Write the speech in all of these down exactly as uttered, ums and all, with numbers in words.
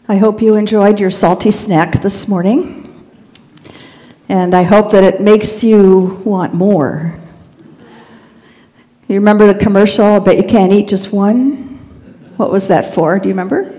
I hope you enjoyed your salty snack this morning, and I hope that it makes you want more. You remember the commercial, I bet you can't eat just one? What was that for? Do you remember?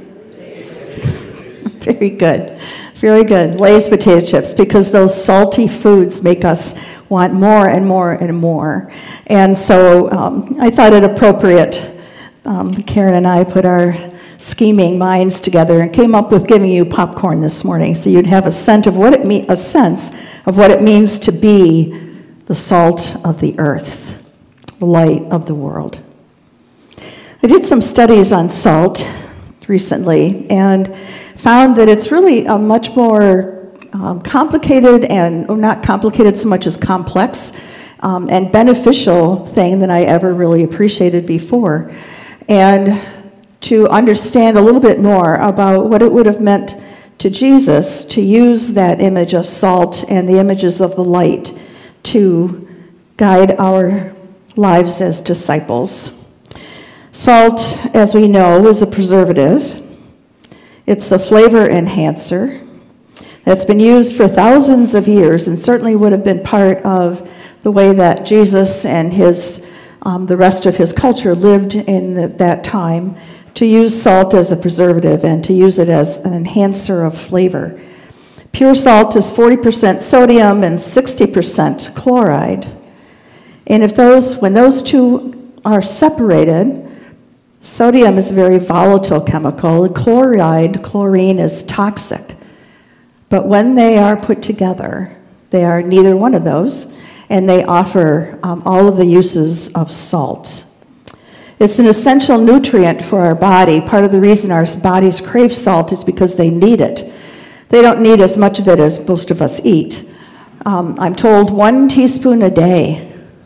Very good. Very good. Lay's potato chips, because those salty foods make us want more and more and more. And so um, I thought it appropriate. Um, Karen and I put our scheming minds together and came up with giving you popcorn this morning, so you'd have a sense of what it me- a sense of what it means to be the salt of the earth, the light of the world. I did some studies on salt recently and found that it's really a much more um, complicated and or not complicated so much as complex um, and beneficial thing than I ever really appreciated before. And to understand a little bit more about what it would have meant to Jesus to use that image of salt and the images of the light to guide our lives as disciples. Salt, as we know, is a preservative. It's a flavor enhancer that's been used for thousands of years and certainly would have been part of the way that Jesus and his um, the rest of his culture lived in the, that time, to use salt as a preservative and to use it as an enhancer of flavor. Pure salt is forty percent sodium and sixty percent chloride. And if those, when those two are separated, sodium is a very volatile chemical. Chloride, chlorine, is toxic. But when they are put together, they are neither one of those, and they offer um, all of the uses of salt. It's an essential nutrient for our body. Part of the reason our bodies crave salt is because they need it. They don't need as much of it as most of us eat. Um, I'm told one teaspoon a day.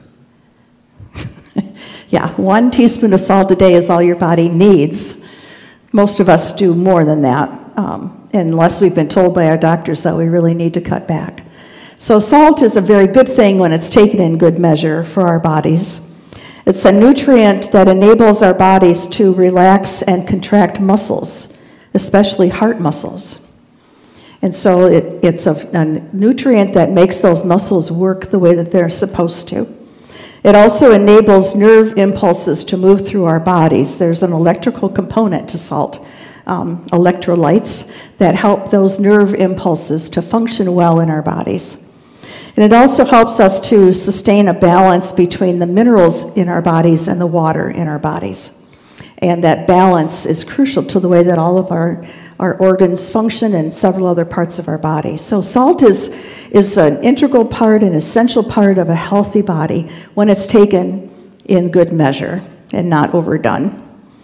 Yeah, one teaspoon of salt a day is all your body needs. Most of us do more than that, um, unless we've been told by our doctors that we really need to cut back. So salt is a very good thing when it's taken in good measure for our bodies. It's a nutrient that enables our bodies to relax and contract muscles, especially heart muscles. And so it, it's a, a nutrient that makes those muscles work the way that they're supposed to. It also enables nerve impulses to move through our bodies. There's an electrical component to salt, um, electrolytes, that help those nerve impulses to function well in our bodies. And it also helps us to sustain a balance between the minerals in our bodies and the water in our bodies. And that balance is crucial to the way that all of our, our organs function and several other parts of our body. So salt is, is an integral part, an essential part of a healthy body when it's taken in good measure and not overdone.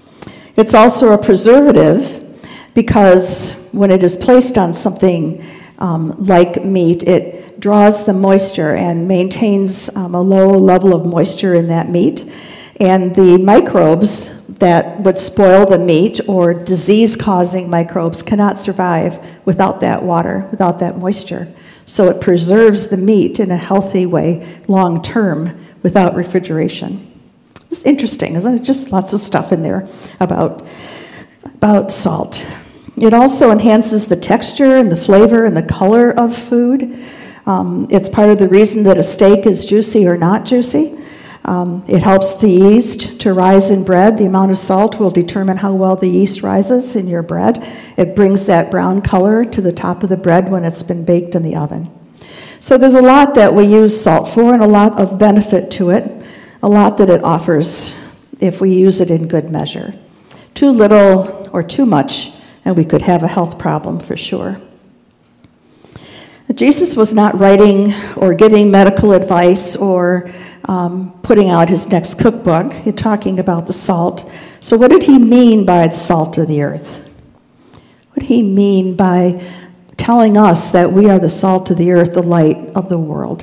It's also a preservative because when it is placed on something um, like meat, it draws the moisture and maintains um, a low level of moisture in that meat. And the microbes that would spoil the meat, or disease-causing microbes, cannot survive without that water, without that moisture. So it preserves the meat in a healthy way long-term without refrigeration. It's interesting, isn't it? Just lots of stuff in there about, about salt. It also enhances the texture and the flavor and the color of food. Um, it's part of the reason that a steak is juicy or not juicy. Um, it helps the yeast to rise in bread. The amount of salt will determine how well the yeast rises in your bread. It brings that brown color to the top of the bread when it's been baked in the oven. So there's a lot that we use salt for and a lot of benefit to it, a lot that it offers if we use it in good measure. Too little or too much, and we could have a health problem for sure. Jesus was not writing or giving medical advice or um, putting out his next cookbook. He's talking about the salt. So what did he mean by the salt of the earth? What did he mean by telling us that we are the salt of the earth, the light of the world?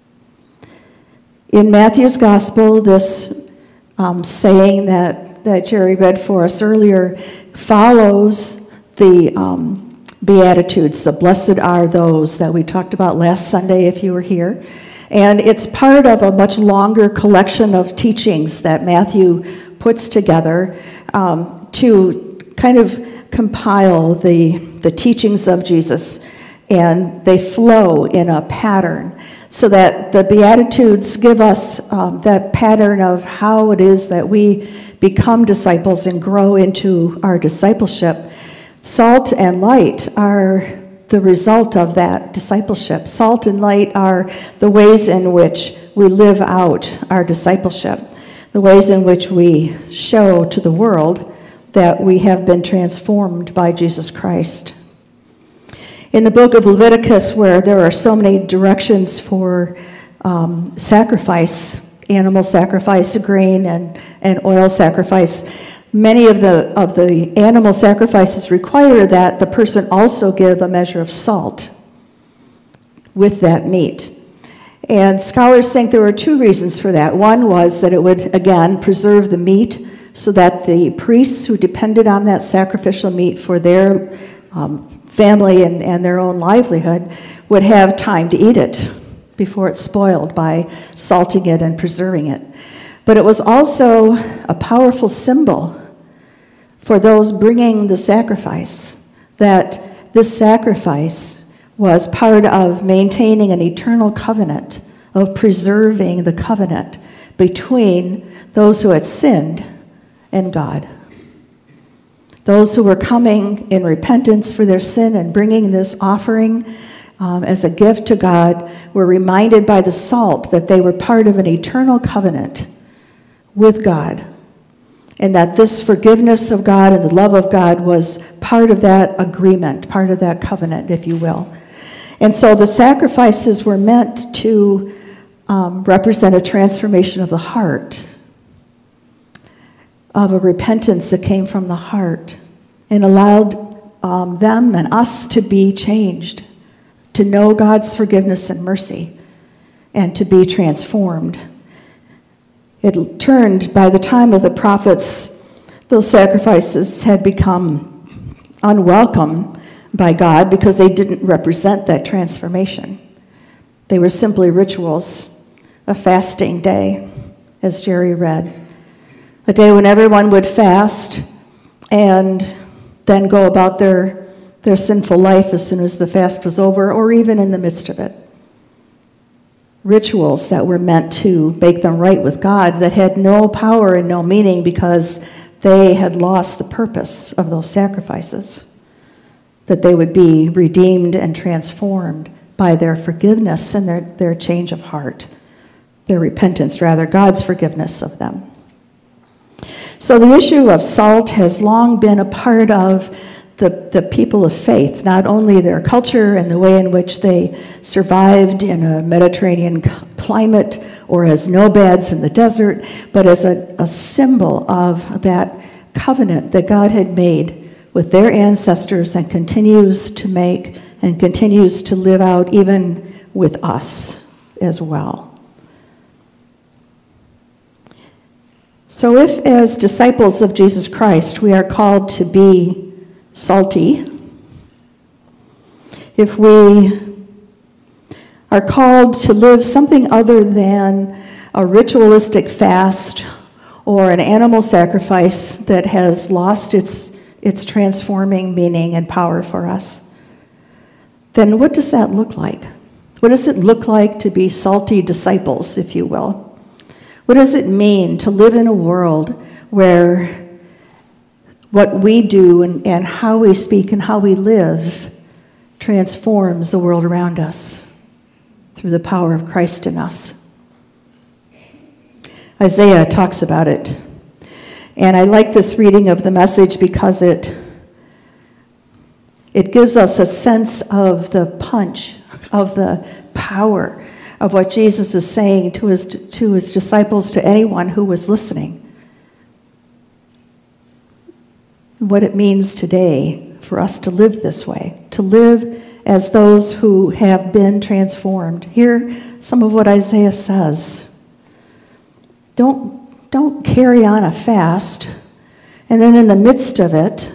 In Matthew's gospel, this um, saying that, that Jerry read for us earlier follows the um, Beatitudes, the blessed are those that we talked about last Sunday if you were here. And it's part of a much longer collection of teachings that Matthew puts together um, to kind of compile the, the teachings of Jesus, and they flow in a pattern so that the Beatitudes give us um, that pattern of how it is that we become disciples and grow into our discipleship. Salt and light are the result of that discipleship. Salt and light are the ways in which we live out our discipleship, the ways in which we show to the world that we have been transformed by Jesus Christ. In the book of Leviticus, where there are so many directions for um, sacrifice, animal sacrifice, grain and, and oil sacrifice, many of the, of the animal sacrifices require that the person also give a measure of salt with that meat. And scholars think there were two reasons for that. One was that it would, again, preserve the meat so that the priests who depended on that sacrificial meat for their um, family and, and their own livelihood would have time to eat it before it's spoiled by salting it and preserving it. But it was also a powerful symbol for those bringing the sacrifice, that this sacrifice was part of maintaining an eternal covenant, of preserving the covenant between those who had sinned and God. Those who were coming in repentance for their sin and bringing this offering um, as a gift to God were reminded by the salt that they were part of an eternal covenant with God, and that this forgiveness of God and the love of God was part of that agreement, part of that covenant, if you will. And so the sacrifices were meant to um, represent a transformation of the heart, of a repentance that came from the heart and allowed um, them and us to be changed, to know God's forgiveness and mercy, and to be transformed. It turned, by the time of the prophets, those sacrifices had become unwelcome by God because they didn't represent that transformation. They were simply rituals, a fasting day, as Jerry read. A day when everyone would fast and then go about their, their sinful life as soon as the fast was over, or even in the midst of it. Rituals that were meant to make them right with God that had no power and no meaning because they had lost the purpose of those sacrifices, that they would be redeemed and transformed by their forgiveness and their, their change of heart, their repentance, rather, God's forgiveness of them. So the issue of salt has long been a part of the, the people of faith, not only their culture and the way in which they survived in a Mediterranean climate or as nomads in the desert, but as a, a symbol of that covenant that God had made with their ancestors and continues to make and continues to live out even with us as well. So if, as disciples of Jesus Christ, we are called to be salty, if we are called to live something other than a ritualistic fast or an animal sacrifice that has lost its, its transforming meaning and power for us, then what does that look like? What does it look like to be salty disciples, if you will? What does it mean to live in a world where what we do and, and how we speak and how we live transforms the world around us through the power of Christ in us? Isaiah talks about it. And I like this reading of the Message because it, it gives us a sense of the punch, of the power of what Jesus is saying to his, to his disciples, to anyone who was listening. What it means today for us to live this way, to live as those who have been transformed. Hear some of what Isaiah says. Don't, don't carry on a fast, and then in the midst of it,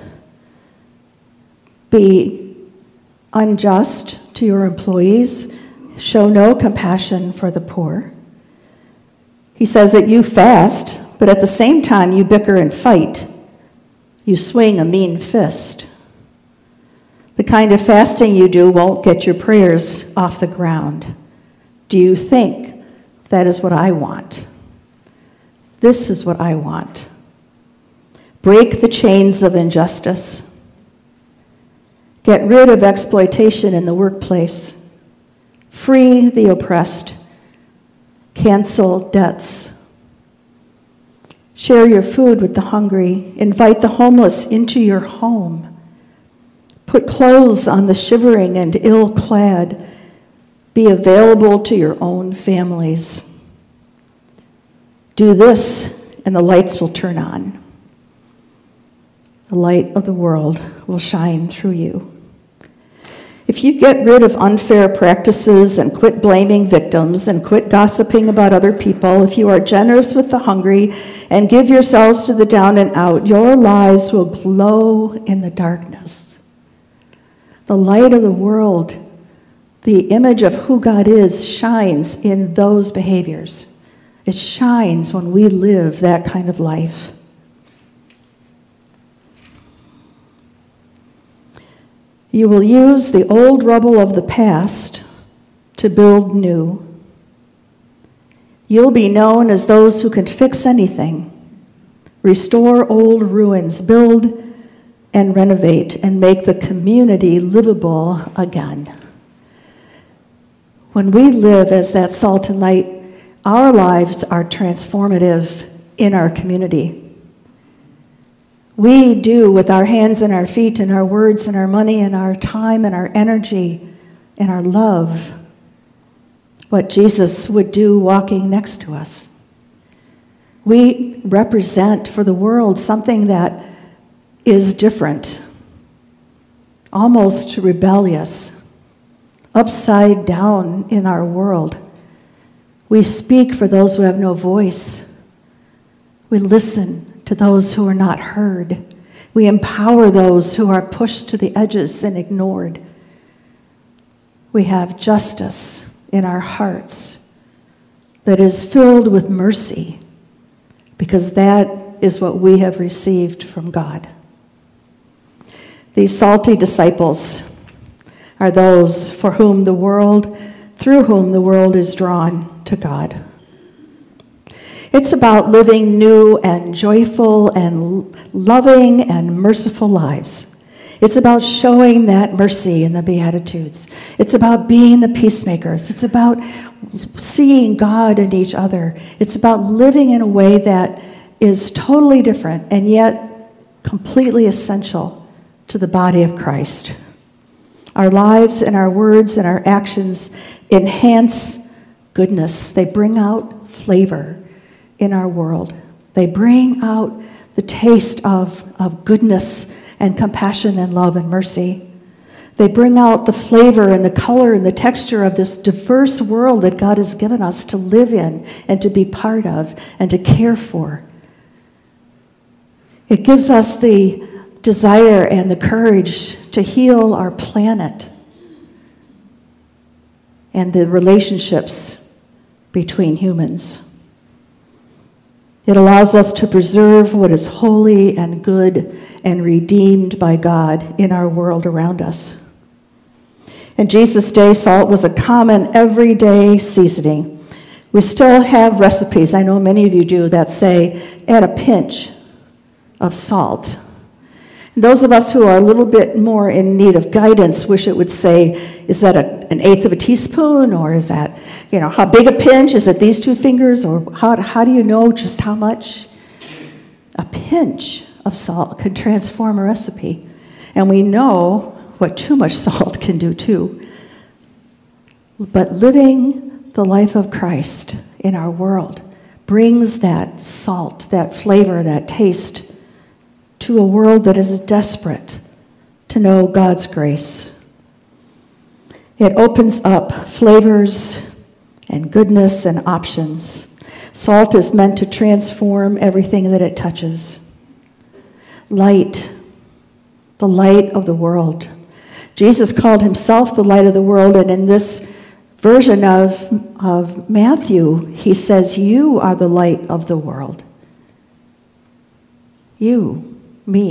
be unjust to your employees, show no compassion for the poor. He says that you fast, but at the same time you bicker and fight You swing a mean fist. The kind of fasting you do won't get your prayers off the ground. Do you think that is what I want? This is what I want. Break the chains of injustice. Get rid of exploitation in the workplace. Free the oppressed. Cancel debts. Share your food with the hungry. Invite the homeless into your home. Put clothes on the shivering and ill-clad. Be available to your own families. Do this, and the lights will turn on. The light of the world will shine through you. If you get rid of unfair practices and quit blaming victims and quit gossiping about other people, if you are generous with the hungry and give yourselves to the down and out, your lives will glow in the darkness. The light of the world, the image of who God is, shines in those behaviors. It shines when we live that kind of life. You will use the old rubble of the past to build new. You'll be known as those who can fix anything, restore old ruins, build and renovate, and make the community livable again. When we live as that salt and light, our lives are transformative in our community. We do with our hands and our feet and our words and our money and our time and our energy and our love what Jesus would do walking next to us. We represent for the world something that is different, almost rebellious, upside down in our world. We speak for those who have no voice. We listen to those who are not heard. We empower those who are pushed to the edges and ignored. We have justice in our hearts that is filled with mercy, because that is what we have received from God. These salty disciples are those for whom the world, through whom the world is drawn to God. It's about living new and joyful and loving and merciful lives. It's about showing that mercy in the Beatitudes. It's about being the peacemakers. It's about seeing God in each other. It's about living in a way that is totally different and yet completely essential to the body of Christ. Our lives and our words and our actions enhance goodness. They bring out flavor in our world. They bring out the taste of, of goodness and compassion and love and mercy. They bring out the flavor and the color and the texture of this diverse world that God has given us to live in and to be part of and to care for. It gives us the desire and the courage to heal our planet and the relationships between humans. It allows us to preserve what is holy and good and redeemed by God in our world around us. In Jesus' day, salt was a common everyday seasoning. We still have recipes, I know many of you do, that say, add a pinch of salt. And those of us who are a little bit more in need of guidance wish it would say, is that a, an eighth of a teaspoon, or is that, you know, how big a pinch? Is it these two fingers, or how, how do you know just how much? A pinch of salt can transform a recipe. And we know what too much salt can do too. But living the life of Christ in our world brings that salt, that flavor, that taste to a world that is desperate to know God's grace. It opens up flavors and goodness and options. Salt is meant to transform everything that it touches. Light, the light of the world. Jesus called himself the light of the world, and in this version of, of Matthew, he says, you are the light of the world. You, me.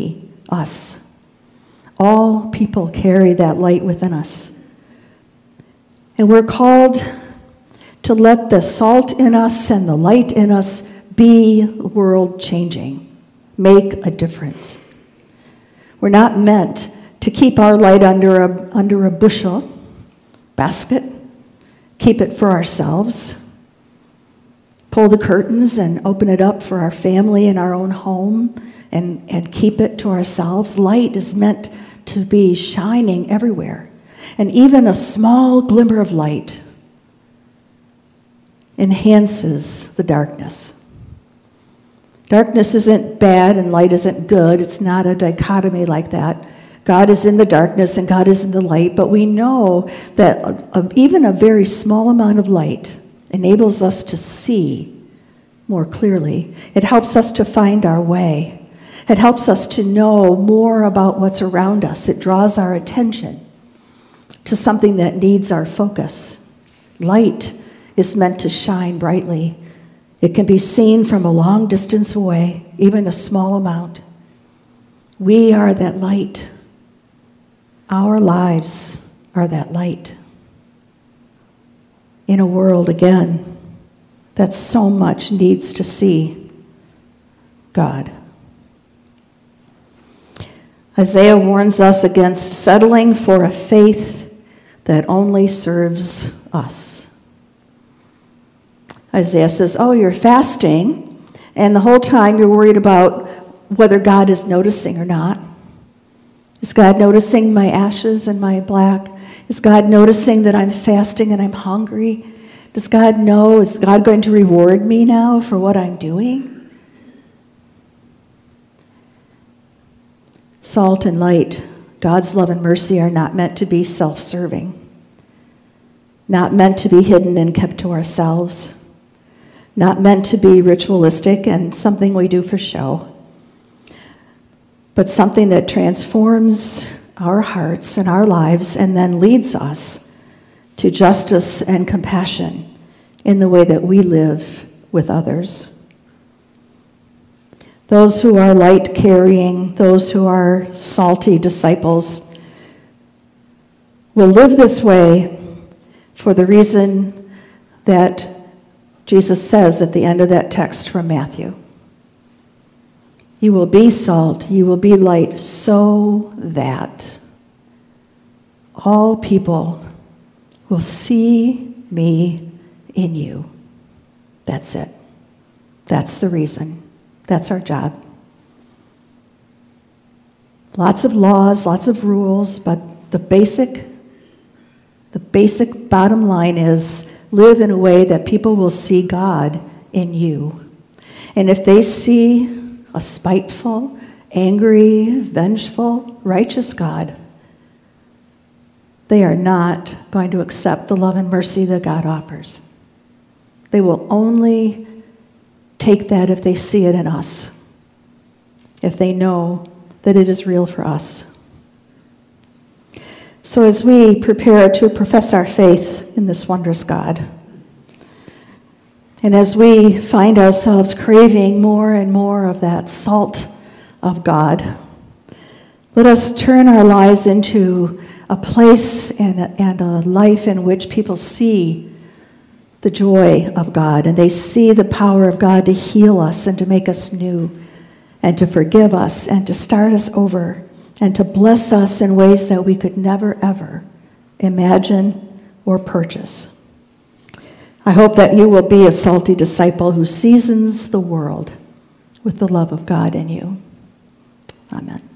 us. All people carry that light within us. And we're called to let the salt in us and the light in us be world-changing, make a difference. We're not meant to keep our light under a, under a bushel basket, keep it for ourselves, pull the curtains and open it up for our family and our own home and, and keep it to ourselves. Light is meant to be shining everywhere. And even a small glimmer of light enhances the darkness. Darkness isn't bad and light isn't good. It's not a dichotomy like that. God is in the darkness and God is in the light, but we know that a, a, even a very small amount of light enables us to see more clearly. It helps us to find our way. It helps us to know more about what's around us. It draws our attention to something that needs our focus. Light is meant to shine brightly. It can be seen from a long distance away, even a small amount. We are that light. Our lives are that light. In a world, again, that so much needs to see God. Isaiah warns us against settling for a faith that only serves us. Isaiah says, oh, you're fasting, and the whole time you're worried about whether God is noticing or not. Is God noticing my ashes and my black? Is God noticing that I'm fasting and I'm hungry? Does God know? Is God going to reward me now for what I'm doing? Salt and light, God's love and mercy are not meant to be self-serving, not meant to be hidden and kept to ourselves, not meant to be ritualistic and something we do for show, but something that transforms our hearts and our lives and then leads us to justice and compassion in the way that we live with others. Those who are light-carrying, those who are salty disciples, will live this way for the reason that Jesus says at the end of that text from Matthew. You will be salt, you will be light, so that all people will see me in you. That's it. That's the reason. That's our job. Lots of laws, lots of rules, but the basic, the basic bottom line is live in a way that people will see God in you. And if they see a spiteful, angry, vengeful, righteous God, they are not going to accept the love and mercy that God offers. They will only take that if they see it in us, if they know that it is real for us. So as we prepare to profess our faith in this wondrous God, and as we find ourselves craving more and more of that salt of God, let us turn our lives into a place and a, and a life in which people see the joy of God, and they see the power of God to heal us and to make us new and to forgive us and to start us over and to bless us in ways that we could never, ever imagine or purchase. I hope that you will be a salty disciple who seasons the world with the love of God in you. Amen.